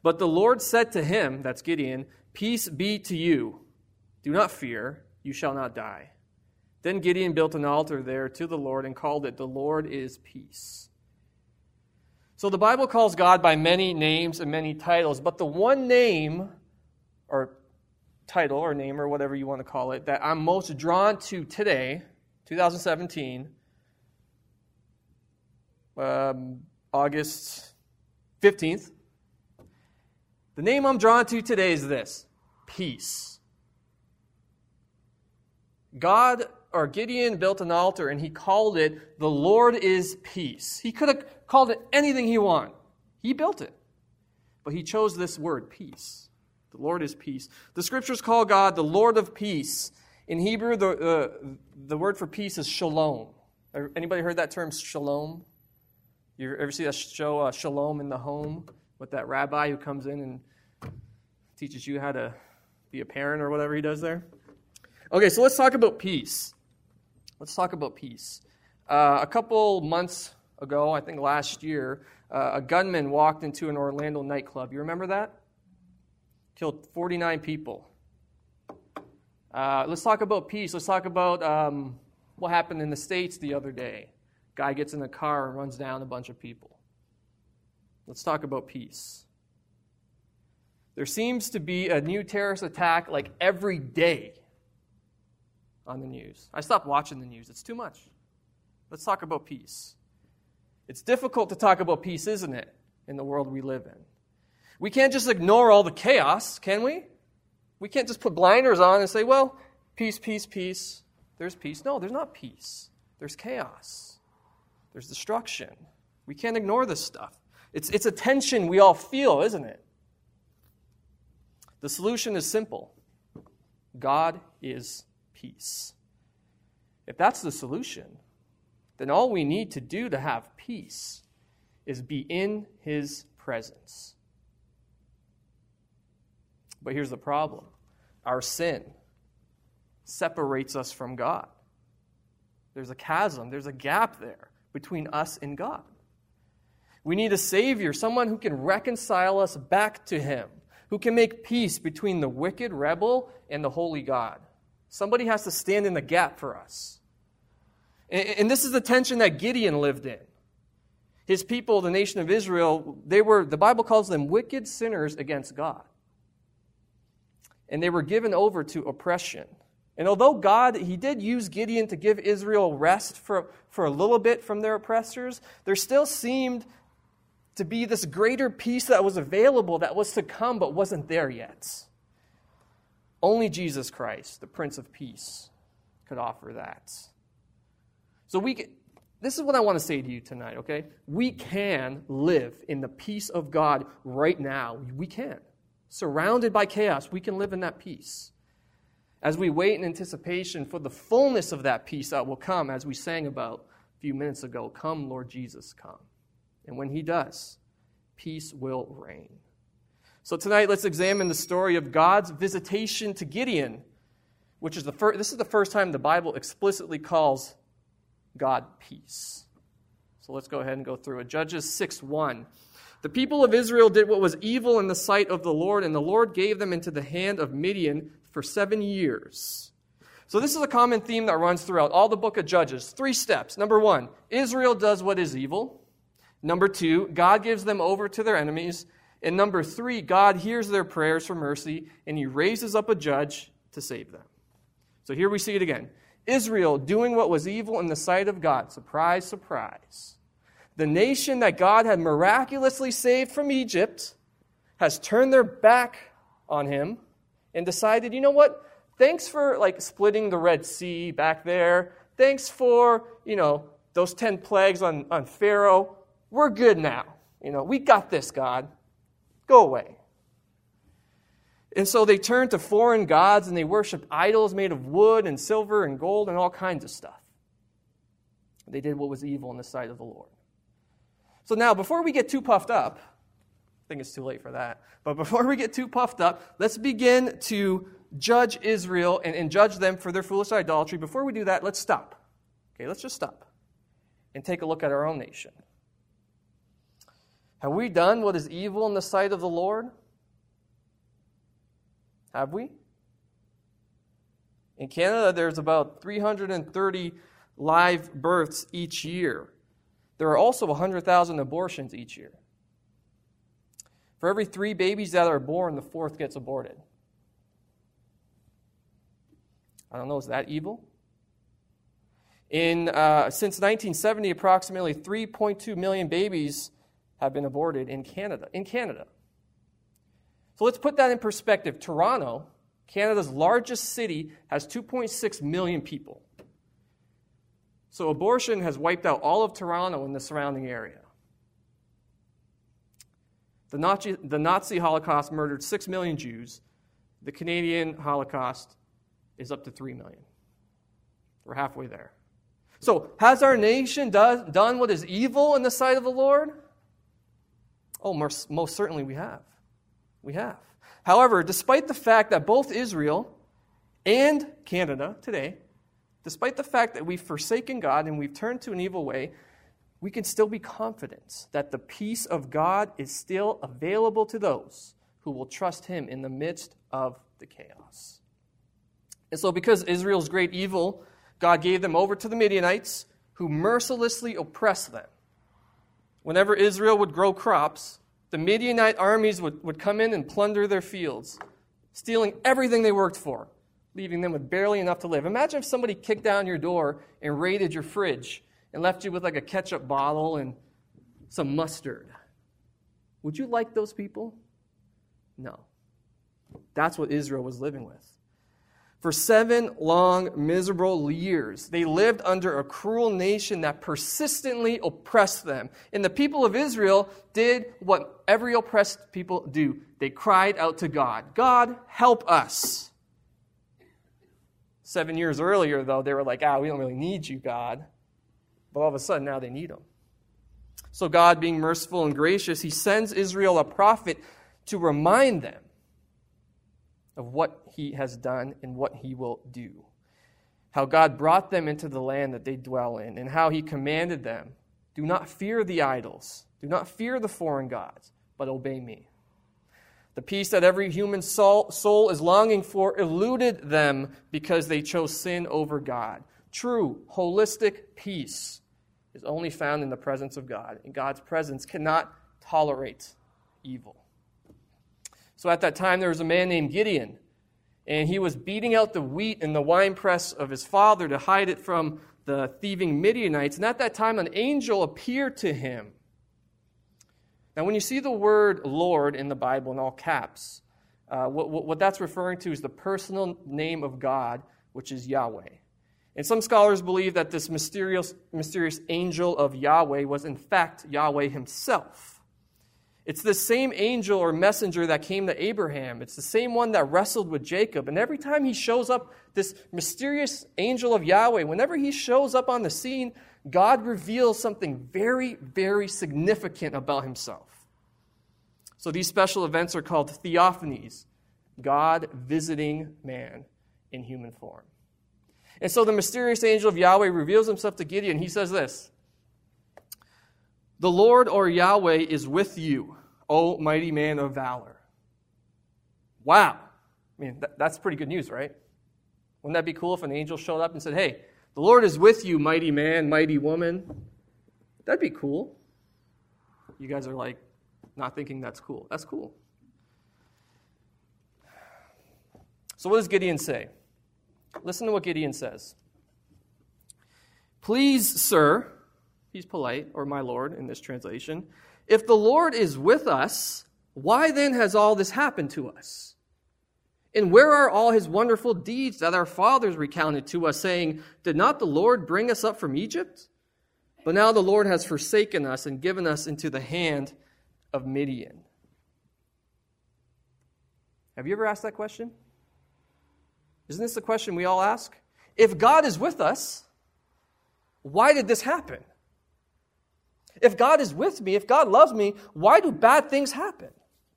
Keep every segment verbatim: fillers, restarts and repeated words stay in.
But the Lord said to him, that's Gideon, "Peace be to you. Do not fear, you shall not die." Then Gideon built an altar there to the Lord and called it, "The Lord is Peace." So the Bible calls God by many names and many titles, but the one name, or title, or name, or whatever you want to call it, that I'm most drawn to today, twenty seventeen, um, August fifteenth, the name I'm drawn to today is this: peace. God, or Gideon, built an altar and he called it, "The Lord is Peace." He could have called it anything he wanted. He built it. But he chose this word, peace. The Lord is peace. The scriptures call God the Lord of peace. In Hebrew, the, uh, the word for peace is shalom. Anybody heard that term, shalom? You ever see that show, uh, Shalom in the Home, with that rabbi who comes in and teaches you how to be a parent or whatever he does there? Okay, so let's talk about peace. Let's talk about peace. Uh, a couple months ago, I think last year, uh, a gunman walked into an Orlando nightclub. You remember that? Killed forty-nine people. Uh, let's talk about peace. Let's talk about um, what happened in the States the other day. Guy gets in a car and runs down a bunch of people. Let's talk about peace. There seems to be a new terrorist attack like every day on the news. I stopped watching the news. It's too much. Let's talk about peace. It's difficult to talk about peace, isn't it, in the world we live in? We can't just ignore all the chaos, can we? We can't just put blinders on and say, well, peace, peace, peace. There's peace. No, there's not peace. There's chaos. There's destruction. We can't ignore this stuff. It's, it's a tension we all feel, isn't it? The solution is simple. God is peace. If that's the solution, then all we need to do to have peace is be in His presence. But here's the problem. Our sin separates us from God. There's a chasm, there's a gap there between us and God. We need a Savior, someone who can reconcile us back to Him, who can make peace between the wicked rebel and the holy God. Somebody has to stand in the gap for us. And this is the tension that Gideon lived in. His people, the nation of Israel, they were, the Bible calls them wicked sinners against God. And they were given over to oppression. And although God, He did use Gideon to give Israel rest for, for a little bit from their oppressors, there still seemed to be this greater peace that was available, that was to come, but wasn't there yet. Only Jesus Christ, the Prince of Peace, could offer that. So we, this is what I want to say to you tonight, okay? We can live in the peace of God right now. We can. Surrounded by chaos, we can live in that peace. As we wait in anticipation for the fullness of that peace that will come, as we sang about a few minutes ago, "Come, Lord Jesus, come." And when He does, peace will reign. So tonight, let's examine the story of God's visitation to Gideon, which is the first, this is the first time the Bible explicitly calls God peace. So let's go ahead and go through it. Judges six one. The people of Israel did what was evil in the sight of the Lord, and the Lord gave them into the hand of Midian for seven years. So this is a common theme that runs throughout all the book of Judges. Three steps. Number one, Israel does what is evil. Number two, God gives them over to their enemies. And number three, God hears their prayers for mercy, and He raises up a judge to save them. So here we see it again. Israel doing what was evil in the sight of God. Surprise, surprise. The nation that God had miraculously saved from Egypt has turned their back on Him and decided, you know what? Thanks for like splitting the Red Sea back there. Thanks for, you know, those ten plagues on, on Pharaoh. We're good now. You know, we got this, God. Go away. And so they turned to foreign gods and they worshiped idols made of wood and silver and gold and all kinds of stuff. They did what was evil in the sight of the Lord. So now, before we get too puffed up, I think it's too late for that, but before we get too puffed up, let's begin to judge Israel and, and judge them for their foolish idolatry. Before we do that, let's stop. Okay, let's just stop and take a look at our own nation. Have we done what is evil in the sight of the Lord? Have we? In Canada, there's about three hundred thirty live births each year. There are also one hundred thousand abortions each year. For every three babies that are born, the fourth gets aborted. I don't know, is that evil? In uh, since nineteen seventy, approximately three point two million babies have been aborted in Canada. In Canada. So let's put that in perspective. Toronto, Canada's largest city, has two point six million people. So abortion has wiped out all of Toronto and the surrounding area. The Nazi, the Nazi Holocaust murdered six million Jews. The Canadian Holocaust is up to three million. We're halfway there. So, has our nation do, done what is evil in the sight of the Lord? Oh, most, most certainly we have. We have. However, despite the fact that both Israel and Canada today, despite the fact that we've forsaken God and we've turned to an evil way, we can still be confident that the peace of God is still available to those who will trust Him in the midst of the chaos. And so because Israel's great evil, God gave them over to the Midianites, who mercilessly oppressed them. Whenever Israel would grow crops, the Midianite armies would, would come in and plunder their fields, stealing everything they worked for, leaving them with barely enough to live. Imagine if somebody kicked down your door and raided your fridge and left you with like a ketchup bottle and some mustard. Would you like those people? No. That's what Israel was living with. For seven long, miserable years, they lived under a cruel nation that persistently oppressed them. And the people of Israel did what every oppressed people do. They cried out to God, God, help us. Seven years earlier, though, they were like, ah, we don't really need you, God. But all of a sudden, now they need Him. So God, being merciful and gracious, He sends Israel a prophet to remind them of what He has done and what He will do. How God brought them into the land that they dwell in, and how He commanded them, do not fear the idols, do not fear the foreign gods, but obey me. The peace that every human soul, soul is longing for eluded them because they chose sin over God. True, holistic peace is only found in the presence of God, and God's presence cannot tolerate evil. So at that time, there was a man named Gideon, and he was beating out the wheat in the winepress of his father to hide it from the thieving Midianites. And at that time, an angel appeared to him. Now, when you see the word Lord in the Bible in all caps, uh, what, what that's referring to is the personal name of God, which is Yahweh. And some scholars believe that this mysterious, mysterious angel of Yahweh was in fact Yahweh Himself. It's the same angel or messenger that came to Abraham. It's the same one that wrestled with Jacob. And every time he shows up, this mysterious angel of Yahweh, whenever he shows up on the scene, God reveals something very, very significant about Himself. So these special events are called theophanies, God visiting man in human form. And so the mysterious angel of Yahweh reveals Himself to Gideon. He says this, the Lord or Yahweh is with you, O mighty man of valor. Wow. I mean, th- that's pretty good news, right? Wouldn't that be cool if an angel showed up and said, hey, the Lord is with you, mighty man, mighty woman? That'd be cool. You guys are like not thinking that's cool. That's cool. So what does Gideon say? Listen to what Gideon says. Please, sir, he's polite, or my Lord in this translation, if the Lord is with us, why then has all this happened to us? And where are all His wonderful deeds that our fathers recounted to us, saying, did not the Lord bring us up from Egypt? But now the Lord has forsaken us and given us into the hand of Midian. Have you ever asked that question? Isn't this the question we all ask? If God is with us, why did this happen? If God is with me, if God loves me, why do bad things happen?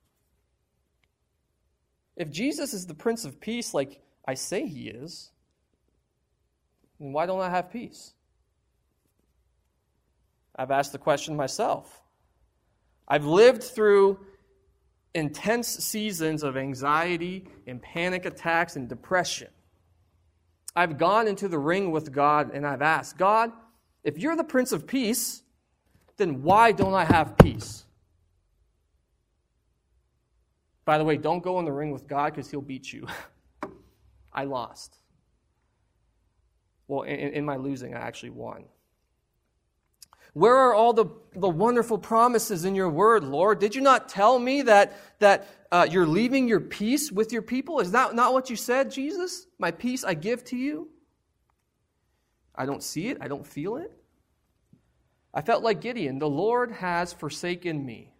If Jesus is the Prince of Peace like I say He is, then why don't I have peace? I've asked the question myself. I've lived through intense seasons of anxiety and panic attacks and depression. I've gone into the ring with God and I've asked, God, if you're the Prince of Peace, then why don't I have peace? By the way, don't go in the ring with God because he'll beat you. I lost. Well, in, in my losing, I actually won. Where are all the, the wonderful promises in your word, Lord? Did you not tell me that, that uh, you're leaving your peace with your people? Is that not what you said, Jesus? My peace I give to you? I don't see it. I don't feel it. I felt like Gideon. The Lord has forsaken me.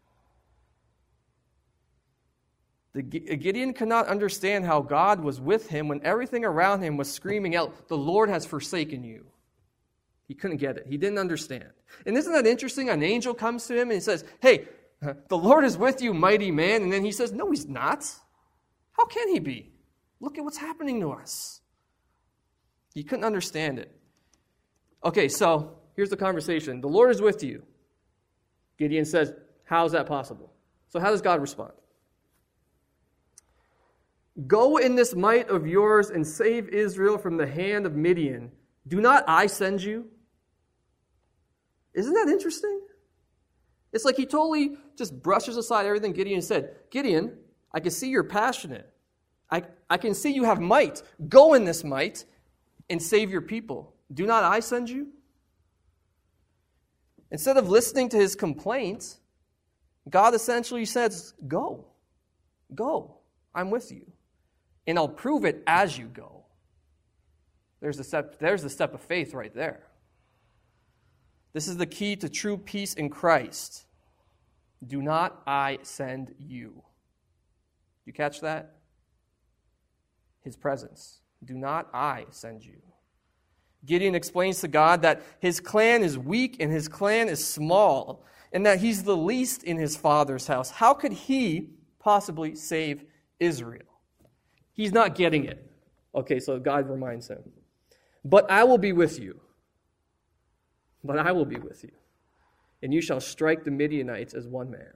The, Gideon could not understand how God was with him when everything around him was screaming out, the Lord has forsaken you. He couldn't get it. He didn't understand. And isn't that interesting? An angel comes to him and he says, hey, the Lord is with you, mighty man. And then he says, no, he's not. How can he be? Look at what's happening to us. He couldn't understand it. Okay, so here's the conversation. The Lord is with you. Gideon says, how is that possible? So how does God respond? Go in this might of yours and save Israel from the hand of Midian. Do not I send you? Isn't that interesting? It's like he totally just brushes aside everything Gideon said. Gideon, I can see you're passionate. I, I can see you have might. Go in this might and save your people. Do not I send you? Instead of listening to his complaint, God essentially says, go. Go. I'm with you. And I'll prove it as you go. There's the step, there's the step of faith right there. This is the key to true peace in Christ. Do not I send you. You catch that? His presence. Do not I send you. Gideon explains to God that his clan is weak and his clan is small, and that he's the least in his father's house. How could he possibly save Israel? He's not getting it. Okay, so God reminds him. But I will be with you. But I will be with you. And you shall strike the Midianites as one man.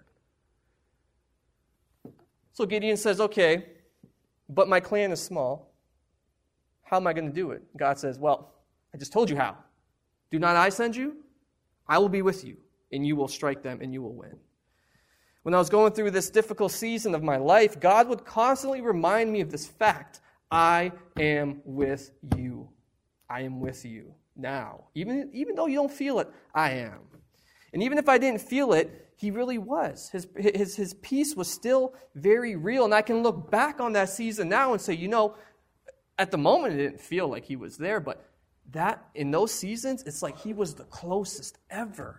So Gideon says, okay, but my clan is small. How am I going to do it? God says, well, I just told you how. Do not I send you? I will be with you, and you will strike them, and you will win. When I was going through this difficult season of my life, God would constantly remind me of this fact. I am with you. I am with you now. Even, even though you don't feel it, I am. And even if I didn't feel it, he really was. His, his, his peace was still very real. And I can look back on that season now and say, you know, at the moment it didn't feel like he was there, but that in those seasons, it's like he was the closest ever.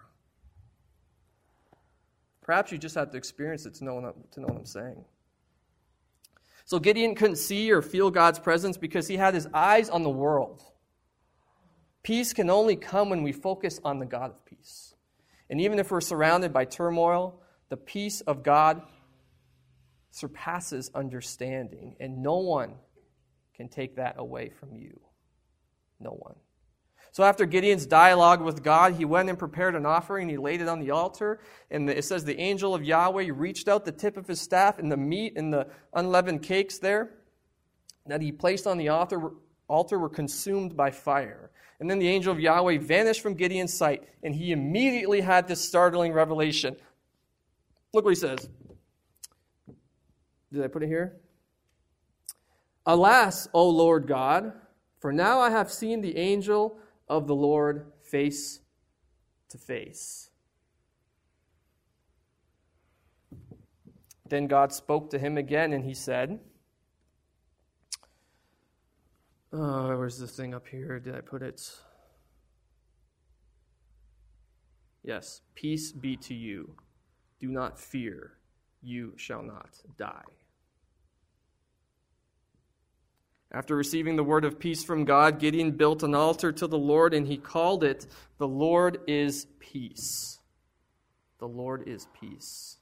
Perhaps you just have to experience it to know, to know what I'm saying. So Gideon couldn't see or feel God's presence because he had his eyes on the world. Peace can only come when we focus on the God of peace. And even if we're surrounded by turmoil, the peace of God surpasses understanding, and no one can take that away from you. No one. So after Gideon's dialogue with God, he went and prepared an offering, and he laid it on the altar. And it says the angel of Yahweh reached out the tip of his staff, and the meat and the unleavened cakes there that he placed on the altar, altar were consumed by fire. And then the angel of Yahweh vanished from Gideon's sight, and he immediately had this startling revelation. Look what he says. Did I put it here? Alas, O Lord God, for now I have seen the angel of the Lord face to face. Then God spoke to him again, and he said, oh, where's this thing up here? Did I put it? Yes, peace be to you. Do not fear. You shall not die. After receiving the word of peace from God, Gideon built an altar to the Lord, and he called it, The Lord is Peace. The Lord is Peace.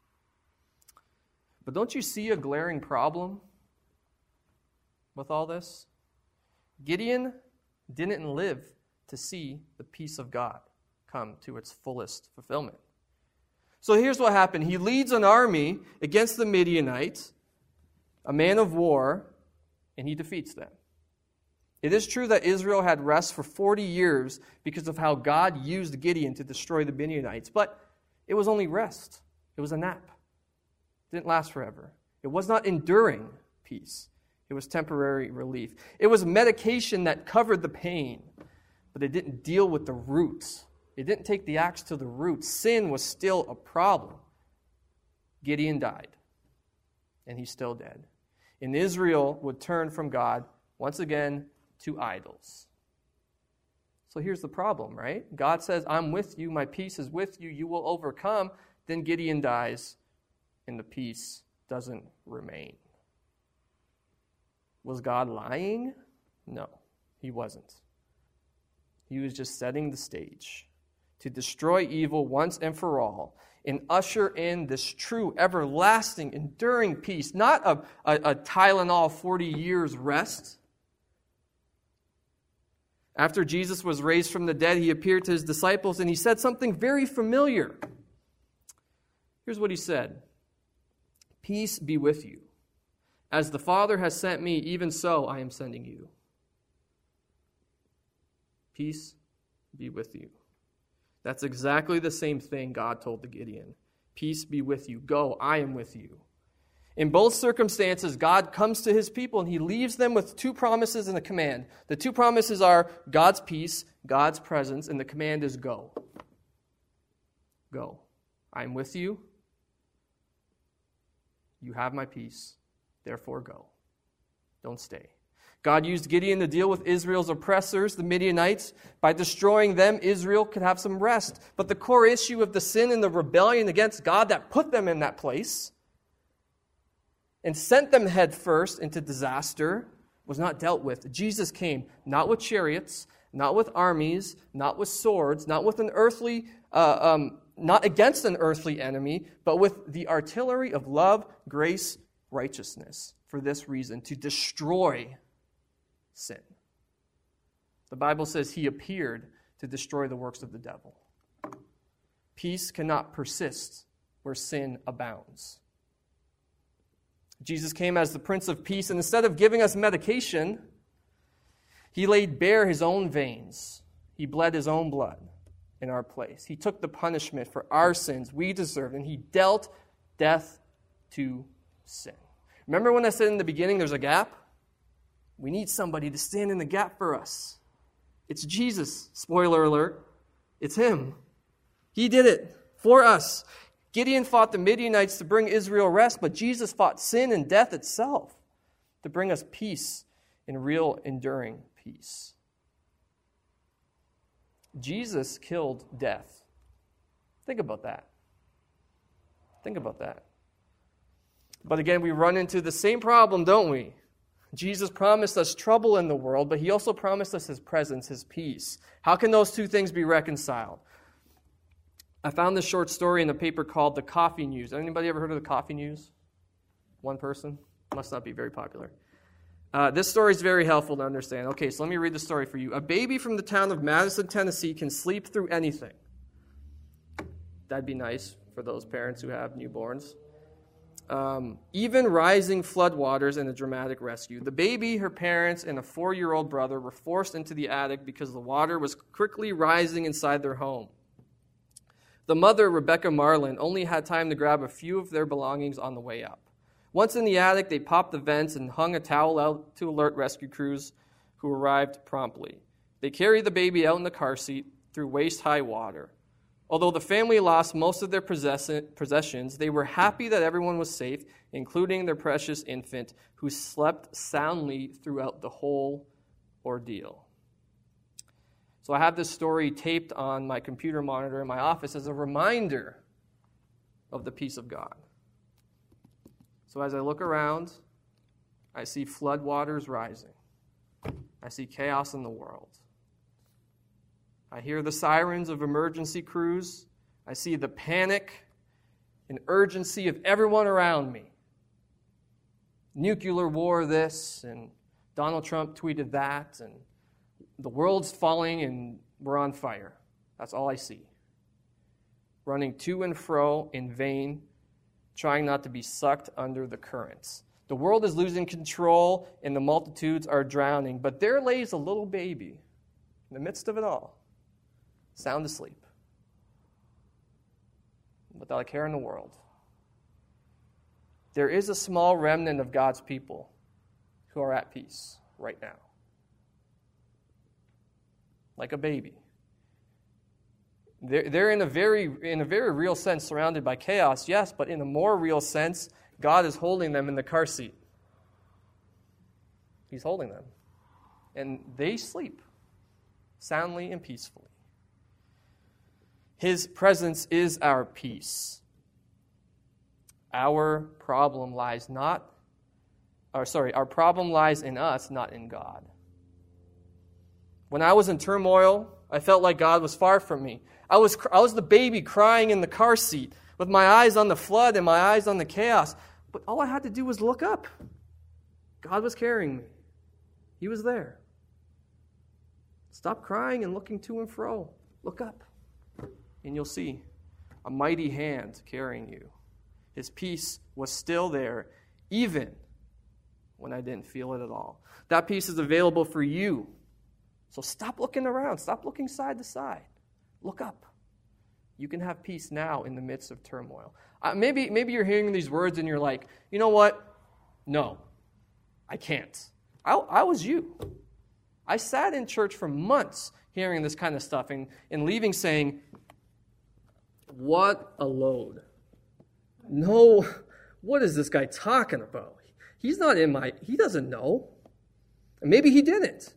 But don't you see a glaring problem with all this? Gideon didn't live to see the peace of God come to its fullest fulfillment. So here's what happened. He leads an army against the Midianites, a man of war, and he defeats them. It is true that Israel had rest for forty years because of how God used Gideon to destroy the Midianites, but it was only rest. It was a nap. It didn't last forever. It was not enduring peace. It was temporary relief. It was medication that covered the pain, but it didn't deal with the roots. It didn't take the axe to the roots. Sin was still a problem. Gideon died, and he's still dead. And Israel would turn from God once again to idols. So here's the problem, right? God says, I'm with you, my peace is with you, you will overcome. Then Gideon dies, and the peace doesn't remain. Was God lying? No, he wasn't. He was just setting the stage to destroy evil once and for all and usher in this true, everlasting, enduring peace, not a, a, a Tylenol forty years rest. After Jesus was raised from the dead, he appeared to his disciples and he said something very familiar. Here's what he said. Peace be with you. As the Father has sent me, even so I am sending you. Peace be with you. That's exactly the same thing God told the Gideon. Peace be with you. Go, I am with you. In both circumstances, God comes to his people and he leaves them with two promises and a command. The two promises are God's peace, God's presence, and the command is go. Go. I am with you. You have my peace. Therefore, go. Don't stay. God used Gideon to deal with Israel's oppressors, the Midianites. By destroying them, Israel could have some rest. But the core issue of the sin and the rebellion against God that put them in that place and sent them head first into disaster was not dealt with. Jesus came not with chariots, not with armies, not with swords, not with an earthly, uh, um, not against an earthly enemy, but with the artillery of love, grace, righteousness. For this reason, to destroy sin. The Bible says he appeared to destroy the works of the devil. Peace cannot persist where sin abounds. Jesus came as the Prince of Peace, and instead of giving us medication, he laid bare his own veins. He bled his own blood in our place. He took the punishment for our sins we deserved, and he dealt death to sin. Remember when I said in the beginning there's a gap? We need somebody to stand in the gap for us. It's Jesus. Spoiler alert. It's him. He did it for us. Gideon fought the Midianites to bring Israel rest, but Jesus fought sin and death itself to bring us peace and real enduring peace. Jesus killed death. Think about that. Think about that. But again, we run into the same problem, don't we? Jesus promised us trouble in the world, but he also promised us his presence, his peace. How can those two things be reconciled? I found this short story in a paper called The Coffee News. Anybody ever heard of The Coffee News? One person? Must not be very popular. Uh, this story is very helpful to understand. Okay, so let me read the story for you. A baby from the town of Madison, Tennessee can sleep through anything. That'd be nice for those parents who have newborns. Um, even rising floodwaters and a dramatic rescue. The baby, her parents, and a four-year-old brother were forced into the attic because the water was quickly rising inside their home. The mother, Rebecca Marlin, only had time to grab a few of their belongings on the way up. Once in the attic, they popped the vents and hung a towel out to alert rescue crews who arrived promptly. They carried the baby out in the car seat through waist-high water. Although the family lost most of their possessions, they were happy that everyone was safe, including their precious infant, who slept soundly throughout the whole ordeal. So I have this story taped on my computer monitor in my office as a reminder of the peace of God. So as I look around, I see floodwaters rising. I see chaos in the world. I hear the sirens of emergency crews. I see the panic and urgency of everyone around me. Nuclear war this, and Donald Trump tweeted that, and the world's falling and we're on fire. That's all I see. running to and fro in vain, trying not to be sucked under the currents. The world is losing control and the multitudes are drowning, but there lays a little baby in the midst of it all, sound asleep, without a care in the world. There is a small remnant of God's people who are at peace right now, like a baby. They're, they're in a very, in a very real sense surrounded by chaos, yes, but in a more real sense, God is holding them in the car seat. He's holding them. And they sleep soundly and peacefully. His presence is our peace. Our problem lies not, or sorry, our problem lies in us, not in God. When I was in turmoil, I felt like God was far from me. I was, I was the baby crying in the car seat with my eyes on the flood and my eyes on the chaos. But all I had to do was look up. God was carrying me. He was there. Stop crying and looking to and fro. Look up, and you'll see a mighty hand carrying you. His peace was still there, even when I didn't feel it at all. That peace is available for you. So stop looking around. Stop looking side to side. Look up. You can have peace now in the midst of turmoil. Uh, maybe, maybe you're hearing these words and you're like, you know what? No, I can't. I, I was you. I sat in church for months hearing this kind of stuff and, and leaving saying, what a load. No, what is this guy talking about? He's not in my, he doesn't know. And maybe he didn't.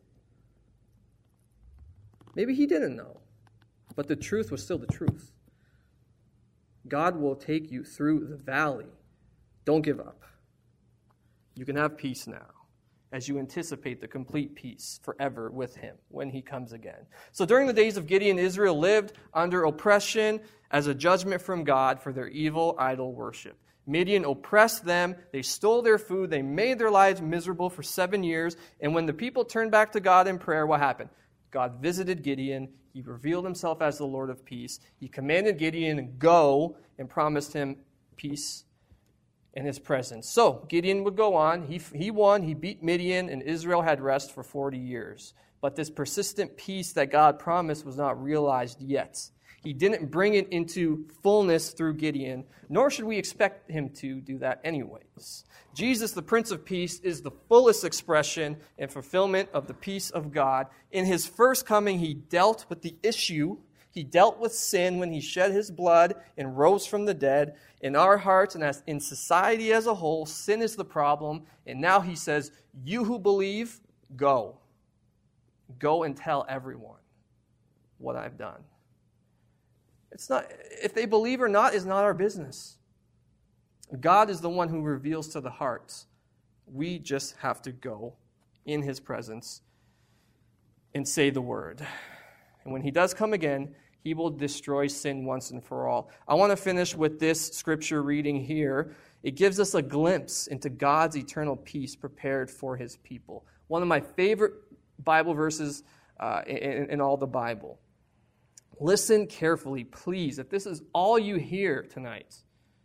Maybe he didn't know. But the truth was still the truth. God will take you through the valley. Don't give up. You can have peace now as you anticipate the complete peace forever with him when he comes again. So during the days of Gideon, Israel lived under oppression as a judgment from God for their evil idol worship. Midian oppressed them, they stole their food, they made their lives miserable for seven years, and when the people turned back to God in prayer, what happened? God visited Gideon, he revealed himself as the Lord of peace, he commanded Gideon to go and promised him peace in his presence. So, Gideon would go on, he, he won, he beat Midian, and Israel had rest for forty years. But this persistent peace that God promised was not realized yet. He didn't bring it into fullness through Gideon, nor should we expect him to do that anyways. Jesus, the Prince of Peace, is the fullest expression and fulfillment of the peace of God. In his first coming, he dealt with the issue. He dealt with sin when he shed his blood and rose from the dead. In our hearts and as in society as a whole, sin is the problem. And now he says, you who believe, go. Go and tell everyone what I've done. It's not, if they believe or not is not our business. God is the one who reveals to the hearts. We just have to go in his presence and say the word. And when he does come again, he will destroy sin once and for all. I want to finish with this scripture reading here. It gives us a glimpse into God's eternal peace prepared for his people. One of my favorite Bible verses uh, in, in all the Bible. Listen carefully, please. If this is all you hear tonight,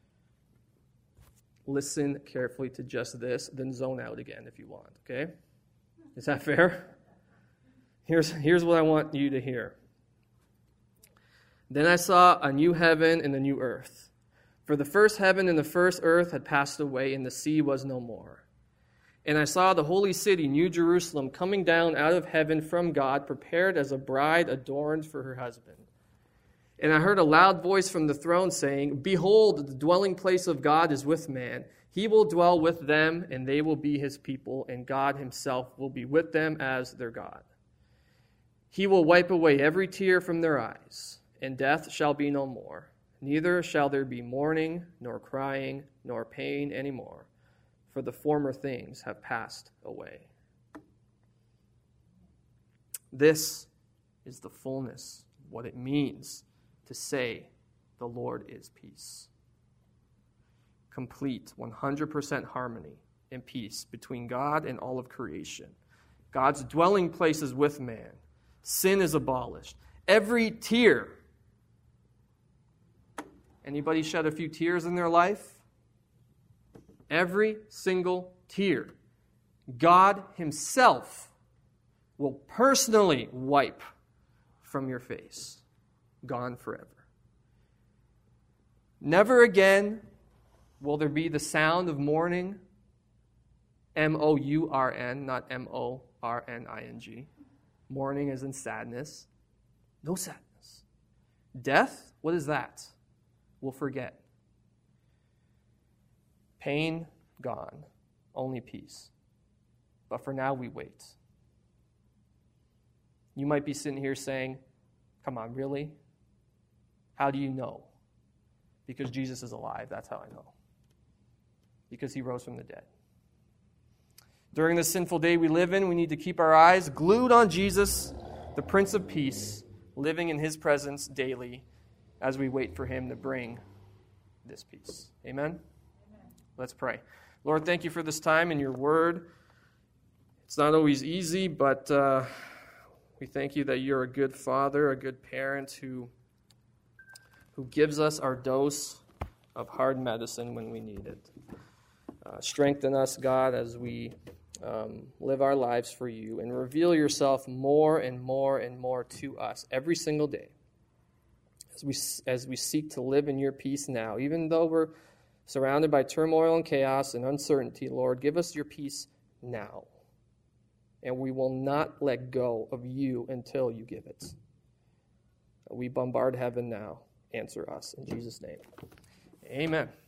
listen carefully to just this, then zone out again if you want, okay? Is that fair? Here's, here's what I want you to hear. Then I saw a new heaven and a new earth. For the first heaven and the first earth had passed away, and the sea was no more. And I saw the holy city, New Jerusalem, coming down out of heaven from God, prepared as a bride adorned for her husband. And I heard a loud voice from the throne saying, behold, the dwelling place of God is with man. He will dwell with them, and they will be his people, and God himself will be with them as their God. He will wipe away every tear from their eyes, and death shall be no more. Neither shall there be mourning, nor crying, nor pain any more, for the former things have passed away. This is the fullness of what it means to say the Lord is peace. Complete, one hundred percent harmony and peace between God and all of creation. God's dwelling place is with man. Sin is abolished. Every tear Anybody shed a few tears in their life? Every single tear, God himself will personally wipe from your face. Gone forever. Never again will there be the sound of mourning, M O U R N, not M O R N I N G. Mourning as in sadness. No sadness. Death, what is that? We'll forget. Pain, gone. Only peace. But for now, we wait. You might be sitting here saying, come on, really? How do you know? Because Jesus is alive, that's how I know. Because he rose from the dead. During the sinful day we live in, we need to keep our eyes glued on Jesus, the Prince of Peace, living in his presence daily as we wait for him to bring this peace. Amen? Amen. Let's pray. Lord, thank you for this time and your word. It's not always easy, but uh, we thank you that you're a good father, a good parent who, who gives us our dose of hard medicine when we need it. Uh, strengthen us, God, as we um, live our lives for you, and reveal yourself more and more and more to us every single day as we, as we seek to live in your peace now. Even though we're surrounded by turmoil and chaos and uncertainty, Lord, give us your peace now. And we will not let go of you until you give it. We bombard heaven now. Answer us. In Jesus' name, amen.